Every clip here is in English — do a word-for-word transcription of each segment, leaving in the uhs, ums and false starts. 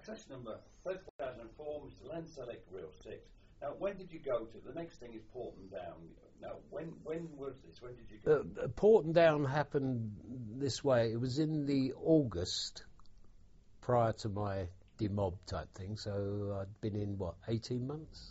access number thirty thousand four, Mister Len Selleck, Real Six. Now, when did you go to? The next thing is Porton Down. Now, when when was this? When did you go? Uh, Porton Down happened this way. It was in the August prior to my demob type thing. So I'd been in, what, eighteen months?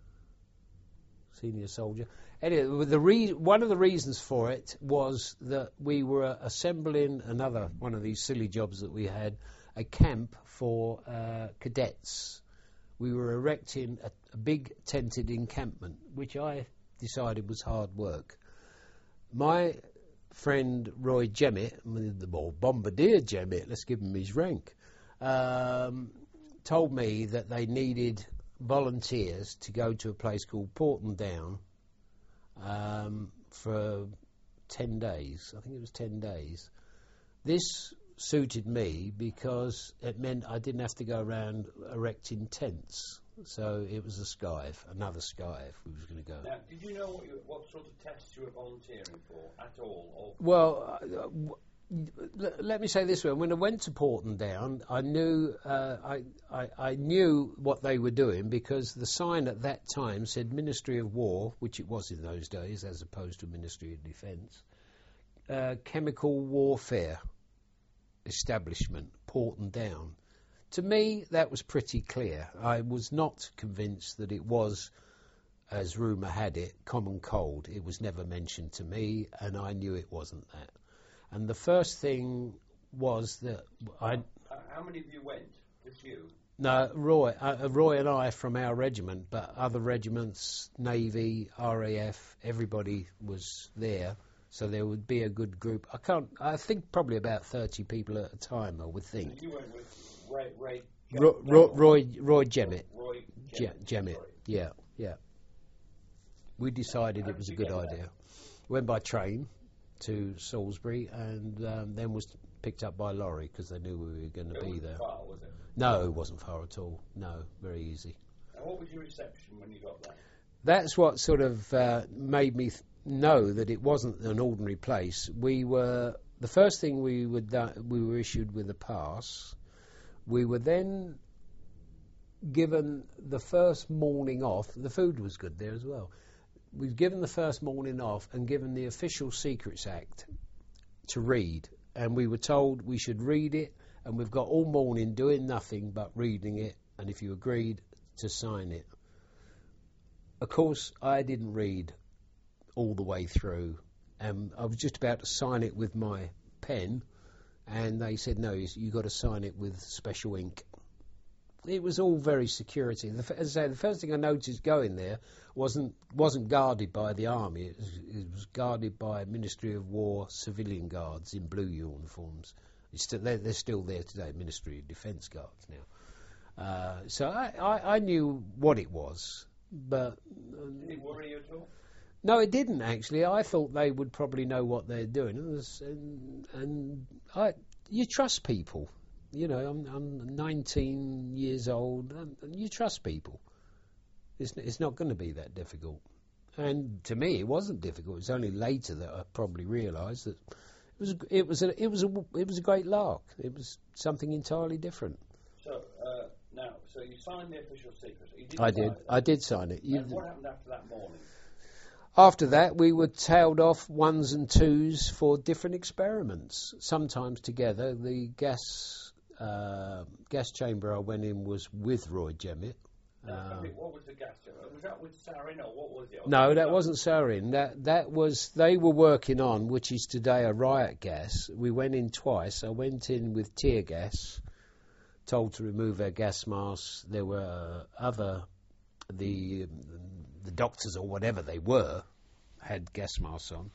Senior soldier. Anyway, the re- one of the reasons for it was that we were assembling another one of these silly jobs that we had, a camp for uh, cadets. We were erecting a, a big tented encampment, which I decided was hard work. My friend Roy Jemmett, or Bombardier Jemmett, let's give him his rank, um, told me that they needed volunteers to go to a place called Porton Down um, for ten days. I think it was ten days. This suited me because it meant I didn't have to go around erecting tents. So it was a skive, another skive we was going to go. Now, did you know what, you, what sort of tests you were volunteering for at all? Or well, uh, w- l- let me say this way: when I went to Porton Down, I knew uh, I, I I knew what they were doing because the sign at that time said Ministry of War, which it was in those days, as opposed to Ministry of Defence, uh, Chemical Warfare Establishment, Porton Down. To me, that was pretty clear. I was not convinced that it was, as rumour had it, common cold. It was never mentioned to me, and I knew it wasn't that. And the first thing was that I... Uh, how many of you went? Just you? No, Roy, uh, Roy and I from our regiment, but other regiments, Navy, R A F, everybody was there. So there would be a good group. I can't. I think probably about thirty people at a time. I would think. So you went with Ray, Ray Ro, Ro, Roy, Roy Jemmett. Roy Jemmett. Jemmett. Yeah, yeah. We decided it was a good idea. Went by train to Salisbury, and um, then was picked up by lorry because they knew we were going to be there. Far, was it? No, it wasn't far at all. No, very easy. And what was your reception when you got there? That's what sort of uh, made me th- know that it wasn't an ordinary place. We were the first thing we were do- we were issued with a pass. We were then given the first morning off. The food was good there as well. We were given the first morning off and given the Official Secrets Act to read, and we were told we should read it, and we've got all morning doing nothing but reading it, and if you agreed, to sign it. Of course, I didn't read all the way through, and I was just about to sign it with my pen, and they said, no, you've got to sign it with special ink. It was all very security. The, as I say, the first thing I noticed going there wasn't wasn't guarded by the army. It was, it was guarded by Ministry of War civilian guards in blue uniforms. It's still, they're, they're still there today, Ministry of Defence guards now. Uh, so I, I, I knew what it was, but... Uh, Did it worry you at all? No, it didn't, actually. I thought they would probably know what they're doing. It was, and and I, you trust people. You know, I'm, I'm nineteen years old, and, and you trust people. It's, it's not going to be that difficult. And to me, it wasn't difficult. It was only later that I probably realised that it was it was a, it was a it was a great lark. It was something entirely different. So uh, now, so you signed the Official Secrets. You did I did. It. I did sign it. And what happened after that morning? After that, we were tailed off ones and twos for different experiments, sometimes together. The gas uh, gas chamber I went in was with Roy Jemmett. Uh, what was the gas chamber? Was that with sarin or what was it? No, that wasn't sarin. That that was they were working on, which is today a riot gas. We went in twice. I went in with tear gas, told to remove our gas masks. There were other the the doctors or whatever they were had gas masks on,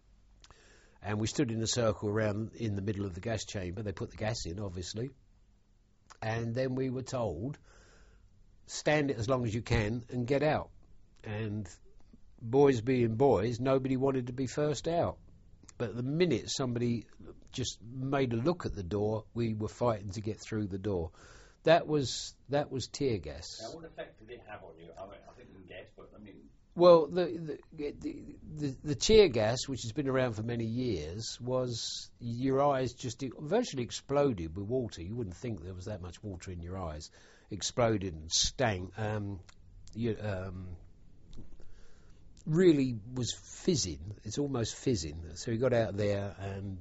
and we stood in a circle around in the middle of the gas chamber. They put the gas in, obviously, and then we were told, stand it as long as you can and get out. And boys being boys, nobody wanted to be first out. But the minute somebody just made a look at the door, we were fighting to get through the door. That was that was tear gas. Now, what effect did it have on you? I mean, I think you can guess, but I mean, Well, the the, the the the tear gas, which has been around for many years, was your eyes just virtually exploded with water. You wouldn't think there was that much water in your eyes. Exploded and stank. Um, you, um, really was fizzing. It's almost fizzing. So he got out there and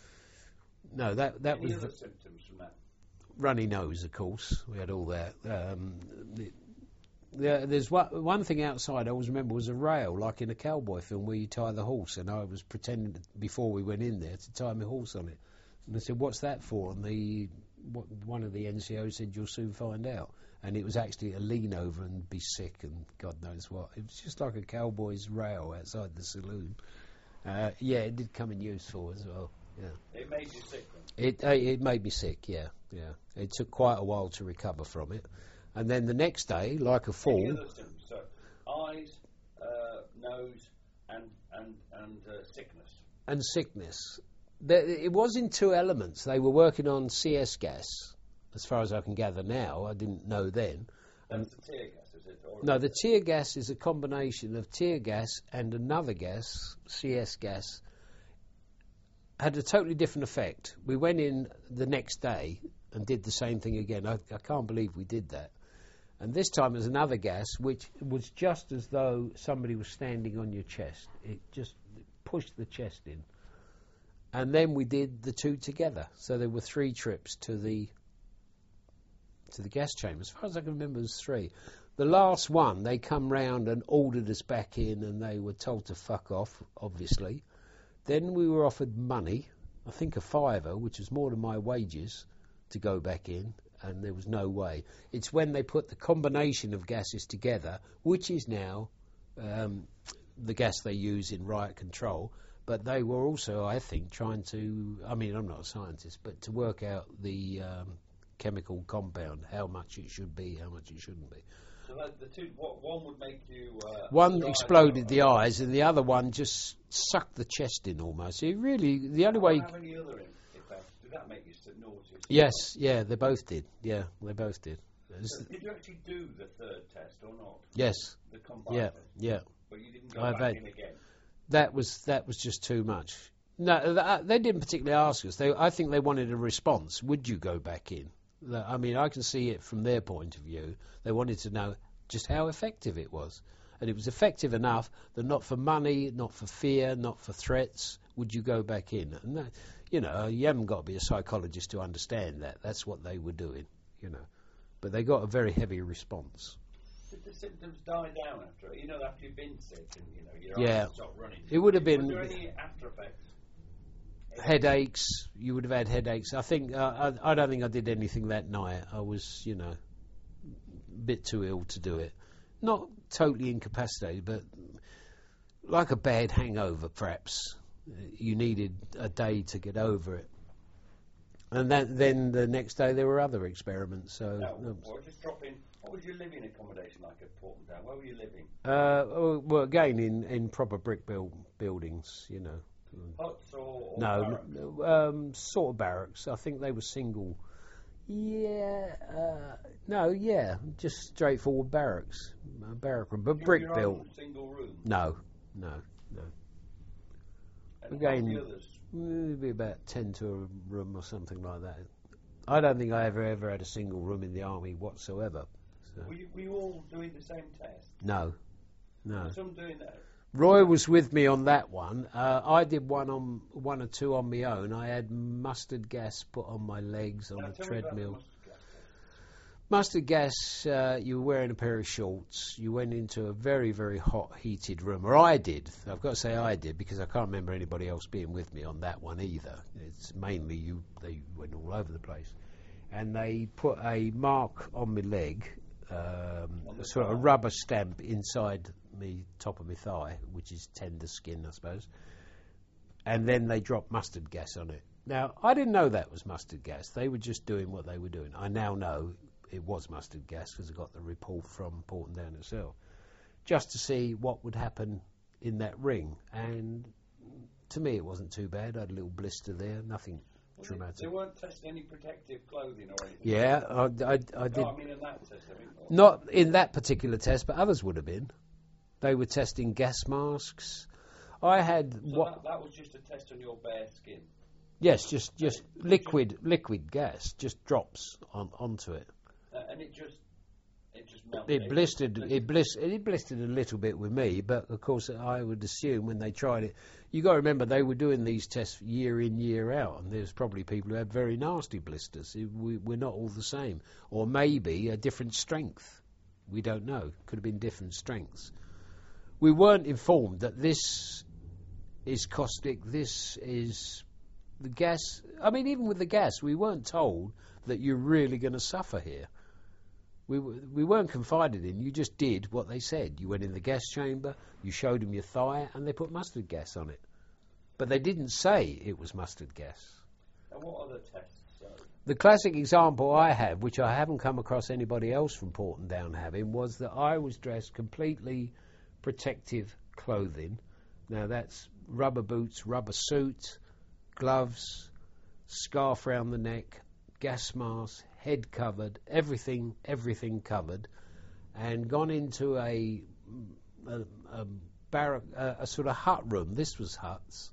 no, that that Any was other symptoms from that? runny nose. Of course, we had all that. Um, the, There, there's one, one thing outside I always remember was a rail, like in a cowboy film where you tie the horse, and I was pretending to, before we went in there to tie my horse on it. And I said, "What's that for?" And the what, one of the N C Os said, "You'll soon find out." And it was actually a lean over and be sick and God knows what. It was just like a cowboy's rail outside the saloon. Uh, yeah, it did come in useful as well. Yeah. It made you sick then? It uh, it made me sick. Yeah, yeah. It took quite a while to recover from it. And then the next day, like a fool. Any other symptoms? So eyes, uh, nose, and and and uh, sickness. And sickness. There, it was in two elements. They were working on C S gas, as far as I can gather now. I didn't know then. That's the tear gas, is it? Or No, the tear gas is a combination of tear gas and another gas, C S gas. Had a totally different effect. We went in the next day and did the same thing again. I, I can't believe we did that. And this time it was another gas, which was just as though somebody was standing on your chest. It just pushed the chest in. And then we did the two together. So there were three trips to the to the gas chamber. As far as I can remember, it was three. The last one, they come round and ordered us back in, and they were told to fuck off, obviously. Then we were offered money, I think a fiver, which was more than my wages, to go back in. And there was no way. It's when they put the combination of gases together, which is now um, the gas they use in riot control, but they were also, I think, trying to, I mean, I'm not a scientist, but to work out the um, chemical compound, how much it should be, how much it shouldn't be. So that the two, what, one would make you... Uh, one exploded the eyes, and the other one just sucked the chest in almost. It really, the only way... How many other effects? Did that make you nauseous? Yes, yeah, they both did. Yeah, they both did. So did you actually do the third test or not? Yes. The combined yeah, test? yeah. But you didn't go I've back had, in again? That was, that was just too much. No, th- they didn't particularly ask us. They, I think they wanted a response. Would you go back in? I mean, I can see it from their point of view. They wanted to know just how effective it was. And it was effective enough that not for money, not for fear, not for threats, would you go back in. And that, you know, you haven't got to be a psychologist to understand that. That's what they were doing, you know. But they got a very heavy response. Did the symptoms die down after, you know, after you've been sick and, you know, your yeah. eyes stop running? It would have been... Were there any after effects? Headaches. You would have had headaches. I think, uh, I, I don't think I did anything that night. I was, you know, a bit too ill to do it. Not totally incapacitated, but like a bad hangover, perhaps. You needed a day to get over it. And that, then the next day there were other experiments. So, no, um, well, just drop in. What was your living accommodation like at Porton Down? Where were you living? Uh, well, again, in, in proper brick build buildings, you know. Huts or, or no, barracks? um, sort of barracks. I think they were single. Yeah, uh, no, yeah, just straightforward barracks, a barrack room, but Your- brick your built. own single room. No, no, no. And Again, how the others? Maybe about ten to a room or something like that. I don't think I ever ever had a single room in the army whatsoever. So. Were you, were you all doing the same test? No, no. Some doing that. Roy was with me on that one. Uh, I did one on one or two on my own. I had mustard gas put on my legs on Now, a tell me about the treadmill. mustard gas test. Mustard gas, uh, you were wearing a pair of shorts. You went into a very, very hot, heated room. Or I did. I've got to say I did, because I can't remember anybody else being with me on that one either. It's mainly you. They went all over the place. And they put a mark on my leg, um, On the sort of a thigh. rubber stamp inside me top of my thigh, which is tender skin, I suppose. And then they dropped mustard gas on it. Now, I didn't know that was mustard gas. They were just doing what they were doing. I now know it was mustard gas because I got the report from Porton Down itself, just to see what would happen in that ring. And to me, it wasn't too bad. I had a little blister there, nothing Well, traumatic. They, they weren't testing any protective clothing or anything. Yeah, I, I, I did. No, I mean in that test. I mean, or- Not in that particular test, but others would have been. They were testing gas masks. I had So what? that, that was just a test on your bare skin. Yes, just just it liquid just, liquid gas, just drops on onto it. Uh, and it just it just melted. It blistered. It blistered. It blistered a little bit with me, but of course I would assume when they tried it, you got to remember they were doing these tests year in year out, and there's probably people who had very nasty blisters. It, we, we're not all the same, or maybe a different strength. We don't know. Could have been different strengths. We weren't informed that this is caustic. This is the gas. I mean, even with the gas, we weren't told that you're really going to suffer here. We we weren't confided in. You just did what they said. You went in the gas chamber, you showed them your thigh, and they put mustard gas on it. But they didn't say it was mustard gas. And what other tests? So? The classic example I have, which I haven't come across anybody else from Portondown having, was that I was dressed completely protective clothing. Now that's rubber boots, rubber suit, gloves, scarf round the neck, gas mask, head covered, everything, everything covered, and gone into a a, a barrack, a, a sort of hut room. This was huts,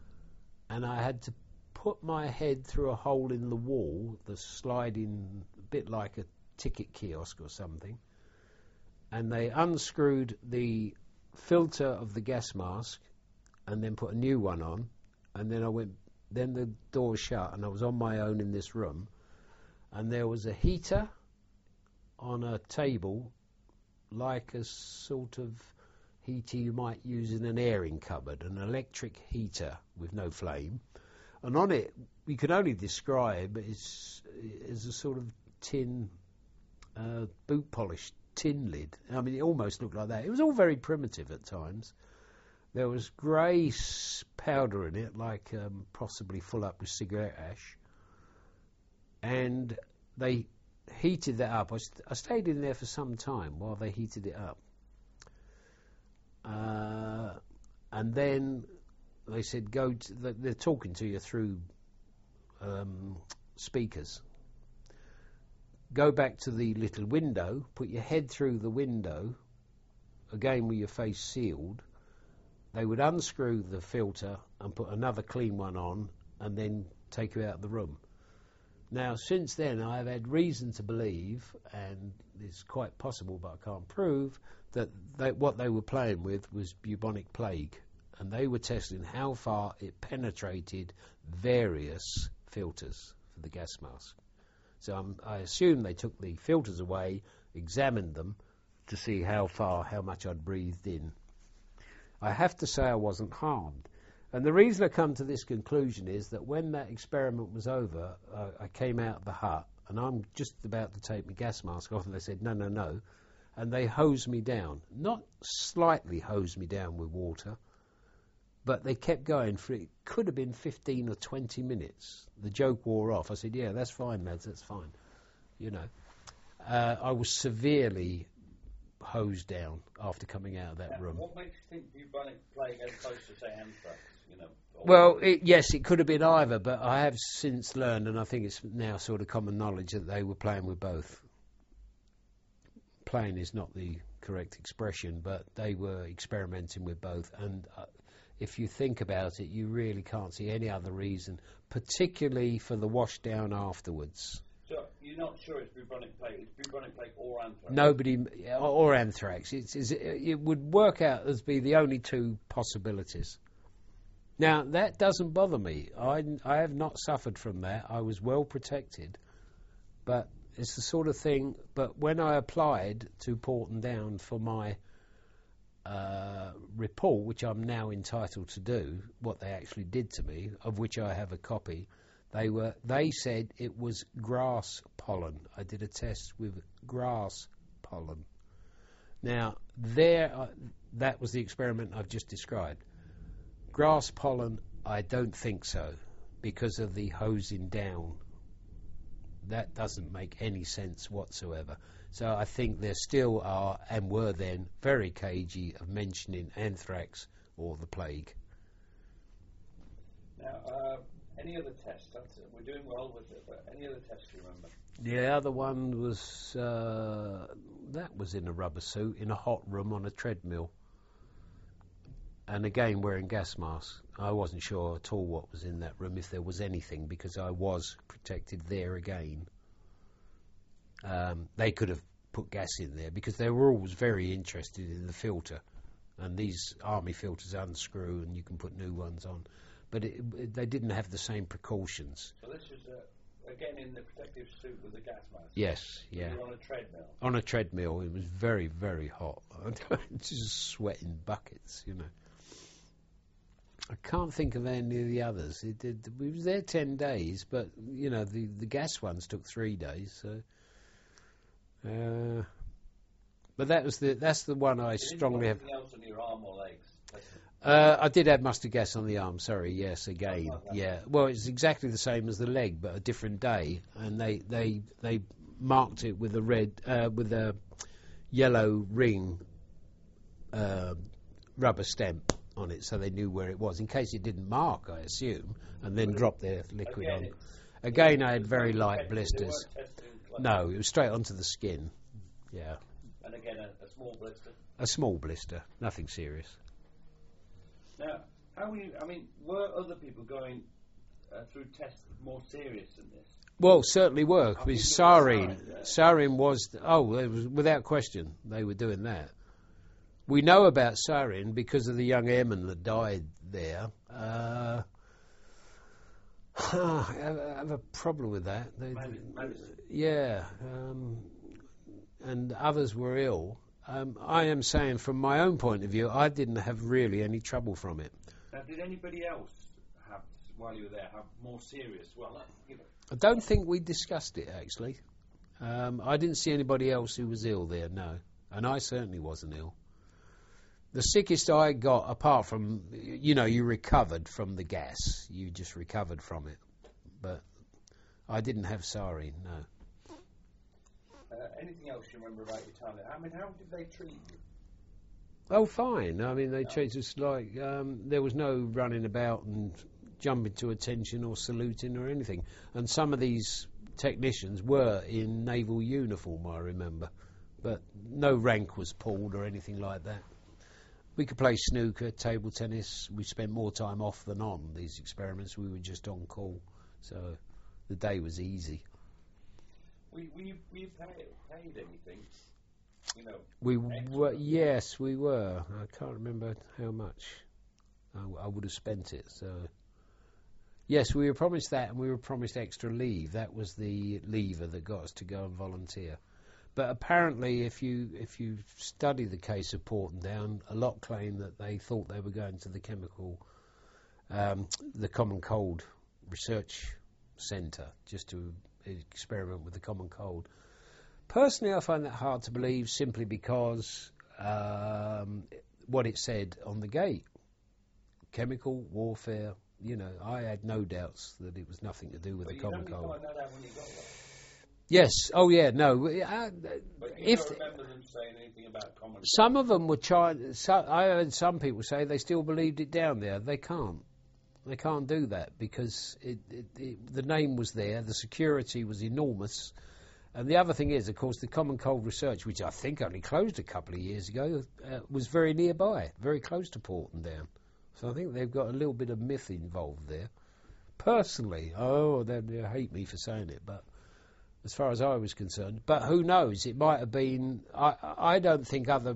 and I had to put my head through a hole in the wall, the sliding, a bit like a ticket kiosk or something, and they unscrewed the filter of the gas mask, and then put a new one on, and then I went. Then the door shut, and I was on my own in this room. And there was a heater on a table, like a sort of heater you might use in an airing cupboard, an electric heater with no flame. And on it, we could only describe as, as a sort of tin, uh, boot polished tin lid. I mean, it almost looked like that. It was all very primitive at times. There was grey powder in it, like um, possibly full up with cigarette ash. And they heated that up. I, st- I stayed in there for some time while they heated it up. Uh, and then they said, go to the, they're talking to you through um, speakers. Go back to the little window, put your head through the window, again with your face sealed. They would unscrew the filter and put another clean one on and then take you out of the room. Now, since then, I've had reason to believe, and it's quite possible, but I can't prove, that they, what they were playing with was bubonic plague, and they were testing how far it penetrated various filters for the gas mask. So um, I assume they took the filters away, examined them to see how far, how much I'd breathed in. I have to say I wasn't harmed. And the reason I come to this conclusion is that when that experiment was over, uh, I came out of the hut, and I'm just about to take my gas mask off, and they said, no, no, no. And they hosed me down. Not slightly hosed me down with water, but they kept going for it. Could have been fifteen or twenty minutes. The joke wore off. I said, yeah, that's fine, lads, that's fine. You know, uh, I was severely hosed down after coming out of that now, room. What makes you think bubonic plague as opposed to, say, anthrax? You know, well, it, yes, it could have been either, but I have since learned, and I think it's now sort of common knowledge, that they were playing with both. Playing is not the correct expression, but they were experimenting with both. And uh, if you think about it, you really can't see any other reason, particularly for the wash down afterwards. So you're not sure it's bubonic plague? It's bubonic plague or anthrax? Nobody, or anthrax. It's, it's, it would work out as be the only two possibilities. Now, that doesn't bother me. I, I have not suffered from that. I was well protected. But it's the sort of thing, but when I applied to Portondown for my uh, report, which I'm now entitled to do, what they actually did to me, of which I have a copy, They were. They said it was grass pollen. I did a test with grass pollen. Now, there, uh, that was the experiment I've just described. Grass pollen, I don't think so, because of the hosing down. That doesn't make any sense whatsoever. So I think there still are, and were then, very cagey of mentioning anthrax or the plague. Now, uh, any other tests? That's it. We're doing well with it, but any other tests you remember? The other one was, uh, that was in a rubber suit, in a hot room on a treadmill. and again wearing gas masks. I wasn't sure at all what was in that room, if there was anything, because I was protected there again. Um, they could have put gas in there because they were always very interested in the filter, and these army filters unscrew and you can put new ones on, but it, it, they didn't have the same precautions. So this is uh, again in the protective suit with the gas mask? Yes, yeah. You were on a treadmill? On a treadmill. It was very, very hot. Just sweating buckets, you know. I can't think of any of the others. It, it, we was there ten days, but, you know, the, the gas ones took three days, so... Uh, but that was the that's the one I you strongly have. Anything else on your arm or legs? Uh, I did have mustard gas on the arm. Sorry, yes, again, like yeah. Well, it's exactly the same as the leg, but a different day, and they they they marked it with a red uh, with a yellow ring uh, rubber stamp on it, so they knew where it was in case it didn't mark, I assume, and then drop their liquid again, on. Again, I had very light blisters. Like No, it was straight onto the skin. Yeah. And again, a, a small blister. A small blister, nothing serious. Now, how were you? I mean, were other people going uh, through tests more serious than this? Well, certainly were. I With think it was sarin, sarin, yeah. sarin was oh, it was without question they were doing that. We know about sarin because of the young airman that died there. Uh, I have, I have a problem with that. They, Maybe, yeah, um, and others were ill. Um, I am saying, from my own point of view, I didn't have really any trouble from it. Now, did anybody else have, while you were there, have more serious? Well, uh, you know. I don't think we discussed it, actually. Um, I didn't see anybody else who was ill there, no. And I certainly wasn't ill. The sickest I got, apart from, you know, you recovered from the gas. You just recovered from it. But I didn't have sarin, no. Uh, anything else you remember about your time there? I mean, how did they treat you? Oh, fine. I mean, they treated us like um, there was no running about and jumping to attention or saluting or anything. And some of these technicians were in naval uniform, I remember. But no rank was pulled or anything like that. We could play snooker, table tennis. We spent more time off than on these experiments. We were just on call. So the day was easy. Were, were, you, were you paid, paid anything? You know, We extra? were, yes, we were. I can't remember how much. I, I would have spent it. So yes, we were promised that, and we were promised extra leave. That was the lever that got us to go and volunteer. But apparently, if you if you study the case of Portendown, a lot claim that they thought they were going to the chemical, um, the Common Cold Research Centre, just to experiment with the common cold. Personally, I find that hard to believe, simply because um, what it said on the gate, chemical warfare. You know, I had no doubts that it was nothing to do with but the common cold. cold. Find that out when you got there. Yes. Oh, yeah. No. Uh, But you if don't remember them saying anything about common some of them were trying, so, I heard some people say they still believed it down there. They can't. They can't do that because it, it, it, the name was there, the security was enormous, and the other thing is, of course, the Common Cold Research, which I think only closed a couple of years ago, uh, was very nearby, very close to Portendown. So I think they've got a little bit of myth involved there. Personally, oh, they hate me for saying it, but as far as I was concerned. But who knows? It might have been. I, I don't think other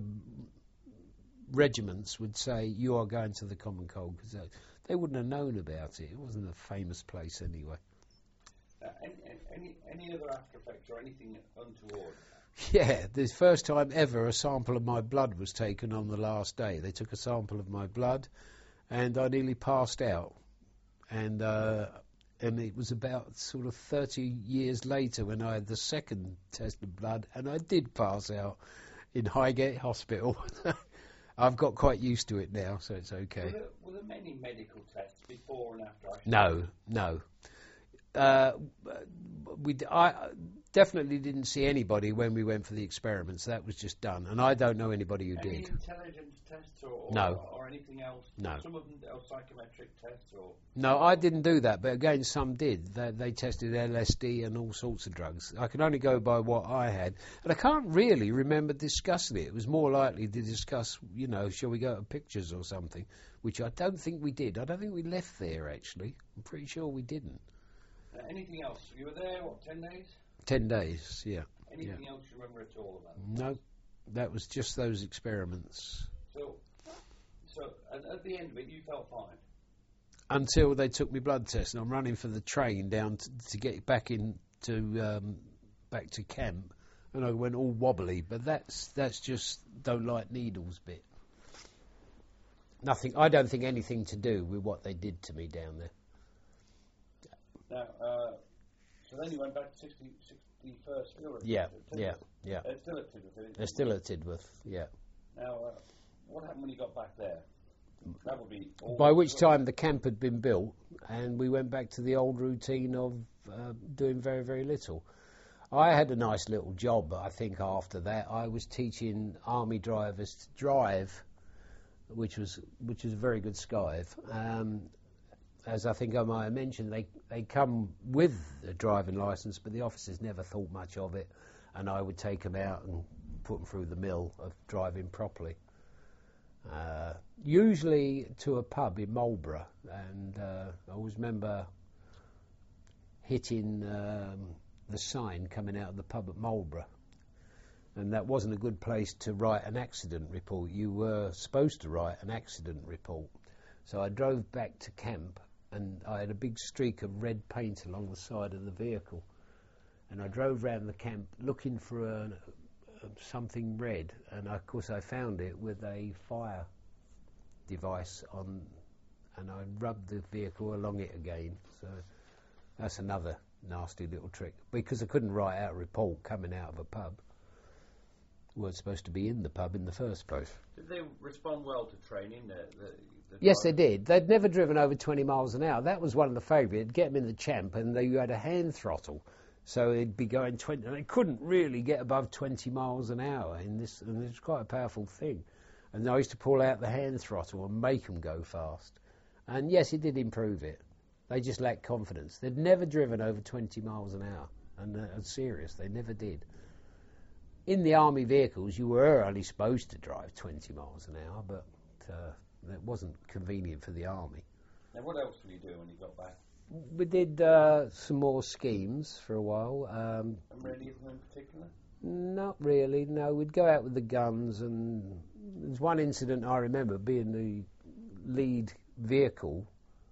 regiments would say you are going to the Common Cold, because they, they wouldn't have known about it. It wasn't a famous place anyway. Uh, any, any any other after effects or anything untoward? Yeah, the first time ever a sample of my blood was taken on the last day. They took a sample of my blood, and I nearly passed out. And uh, and it was about sort of thirty years later when I had the second test of blood, and I did pass out in Highgate Hospital. I've got quite used to it now, so it's okay. Were there, were there many medical tests before and after? I No, no. uh, we d- I definitely didn't see anybody when we went for the experiments. That was just done, and I don't know anybody who Any did. intelligence tests or, or, No. or anything else? No. Some of them are psychometric tests or... No, I didn't do that, but again, some did. They, they tested L S D and all sorts of drugs. I can only go by what I had, and I can't really remember discussing it. It was more likely to discuss, you know, shall we go to pictures or something, which I don't think we did. I don't think we left there, actually. I'm pretty sure we didn't. Uh, anything else? You were there, what, ten days? Ten days, yeah. Anything yeah. else you remember at all about? No, that was just those experiments. So, so at, at the end of it, you felt fine? Until they took me blood test, and I'm running for the train down to, to get back in to um, back to camp, and I went all wobbly. But that's that's just don't like needles bit. Nothing. I don't think anything to do with what they did to me down there. Now, uh, so then you went back to sixty, sixty-first Field. Yeah, yeah, yeah. They're still at Tidworth. They're still at Tidworth. Yeah. Now, uh, what happened when you got back there? That would be. By which time the camp had been built, and we went back to the old routine of uh, doing very, very little. I had a nice little job, I think, after that. I was teaching army drivers to drive, which was which was a very good skive. Um, as I think I might have mentioned, they they come with a driving licence, but the officers never thought much of it, and I would take them out and put them through the mill of driving properly. Uh, usually to a pub in Marlborough, and uh, I always remember hitting um, the sign coming out of the pub at Marlborough, and that wasn't a good place to write an accident report. You were supposed to write an accident report. So I drove back to camp, and I had a big streak of red paint along the side of the vehicle, and I drove round the camp looking for a something red, and of course I found it with a fire device on, and I rubbed the vehicle along it again. So that's another nasty little trick, because I couldn't write out a report coming out of a pub. We weren't supposed to be in the pub in the first place. Did they respond well to training? The, the, the yes, they did. They'd never driven over twenty miles an hour. That was one of the favourite. Get them in the champ, and they had a hand throttle. So it'd be going twenty, and they couldn't really get above twenty miles an hour in this, and it's quite a powerful thing. And I used to pull out the hand throttle and make them go fast. And yes, it did improve it. They just lacked confidence. They'd never driven over twenty miles an hour, and uh, I'm serious, they never did. In the army vehicles, you were only supposed to drive twenty miles an hour, but uh, it wasn't convenient for the army. Now, what else did you do when you got back? We did uh, some more schemes for a while. Um, and any of them in particular? Not really, no. We'd go out with the guns, and there's one incident I remember being the lead vehicle,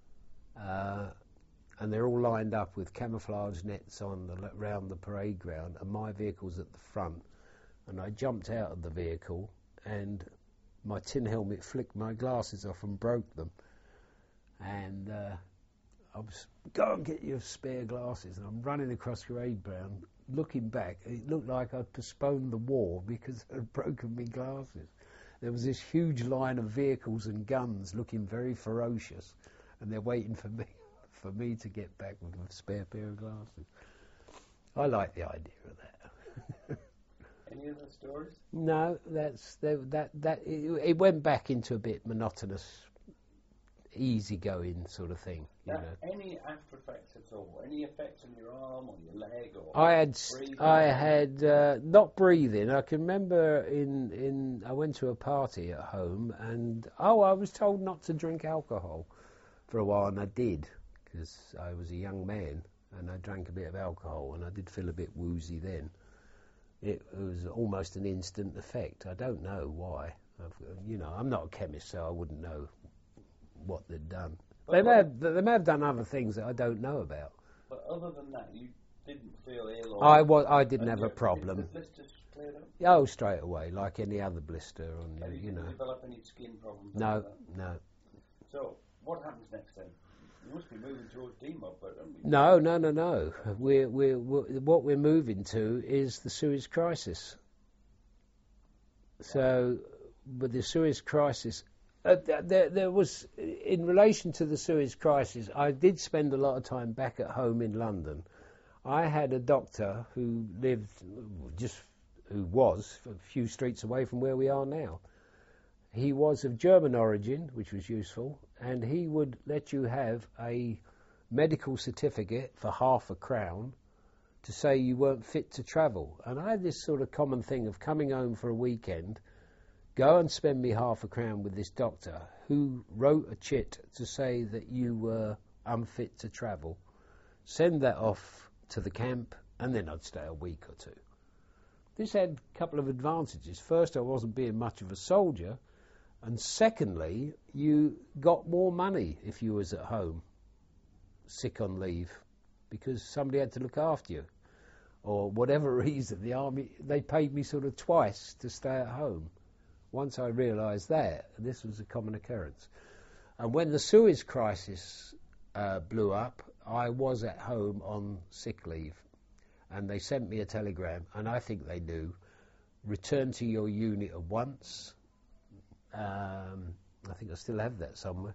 uh, and they're all lined up with camouflage nets on the, around the parade ground, and my vehicle's at the front, and I jumped out of the vehicle, and my tin helmet flicked my glasses off and broke them, and uh, I was, go and get your spare glasses, and I'm running across parade ground. Looking back, it looked like I'd postponed the war because I'd broken my glasses. There was this huge line of vehicles and guns looking very ferocious, and they're waiting for me for me to get back with a spare pair of glasses. I like the idea of that. Any other stories? No, that's that that, that it, it went back into a bit monotonous, easygoing sort of thing. You now, know. Any after effects at all? Any effects on your arm or your leg or? I had breathing? I had uh, not breathing. I can remember in in I went to a party at home, and oh, I was told not to drink alcohol for a while, and I did because I was a young man, and I drank a bit of alcohol, and I did feel a bit woozy then. It was almost an instant effect. I don't know why. I've, you know, I'm not a chemist, so I wouldn't know what they'd done. But They may have they may have done other things that I don't know about. But other than that, you didn't feel ill or... I was I didn't and have a you- problem. Did the blisters cleared up? Oh, straight away, like any other blister on Have you, you you know. develop any skin problems? No, after that? no. So, what happens next then? You must be moving towards D M O B, but... I mean, No, no, no, no. We're, we're, we're, what we're moving to is the Suez Crisis. So, with the Suez Crisis Uh, th- there, there was, in relation to the Suez crisis, I did spend a lot of time back at home in London. I had a doctor who lived, just who was, a few streets away from where we are now. He was of German origin, which was useful, and he would let you have a medical certificate for half a crown to say you weren't fit to travel. And I had this sort of common thing of coming home for a weekend, go and spend me half a crown with this doctor who wrote a chit to say that you were unfit to travel, send that off to the camp, and then I'd stay a week or two. This had a couple of advantages. First, I wasn't being much of a soldier, and secondly, you got more money if you was at home, sick on leave, because somebody had to look after you. Or whatever reason, the army, they paid me sort of twice to stay at home. Once I realised that, this was a common occurrence. And when the Suez crisis uh, blew up, I was at home on sick leave. And they sent me a telegram, and I think they knew, return to your unit at once. Um, I think I still have that somewhere.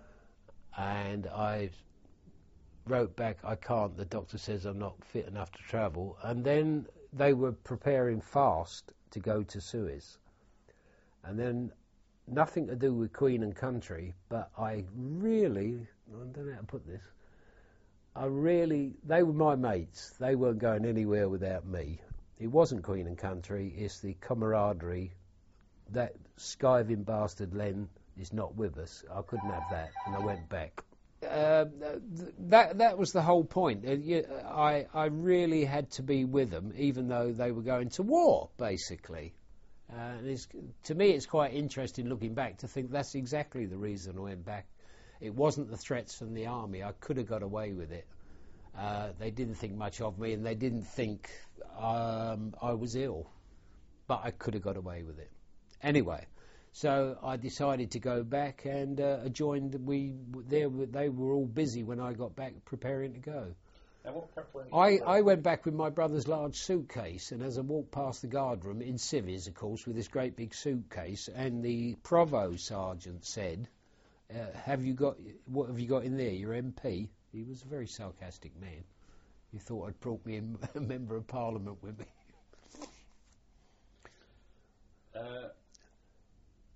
And I wrote back, I can't, the doctor says I'm not fit enough to travel. And then they were preparing fast to go to Suez. And then nothing to do with Queen and Country, but I really, I don't know how to put this, I really, they were my mates. They weren't going anywhere without me. It wasn't Queen and Country, it's the camaraderie. That skiving bastard Len is not with us. I couldn't have that, and I went back. Uh, th- that that was the whole point. Uh, you, I I really had to be with them, even though they were going to war, basically. Uh, and it's, to me, it's quite interesting looking back to think that's exactly the reason I went back. It wasn't the threats from the army. I could have got away with it. Uh, they didn't think much of me, and they didn't think um, I was ill. But I could have got away with it. Anyway, so I decided to go back and uh, joined. We there they were all busy when I got back, preparing to go. Now, what preparation? I, I went back with my brother's large suitcase, and as I walked past the guard room in civvies, of course, with this great big suitcase, and the provost sergeant said, uh, "Have you got what have you got in there? Your M P?" He was a very sarcastic man. He thought I'd brought me a member of Parliament with me.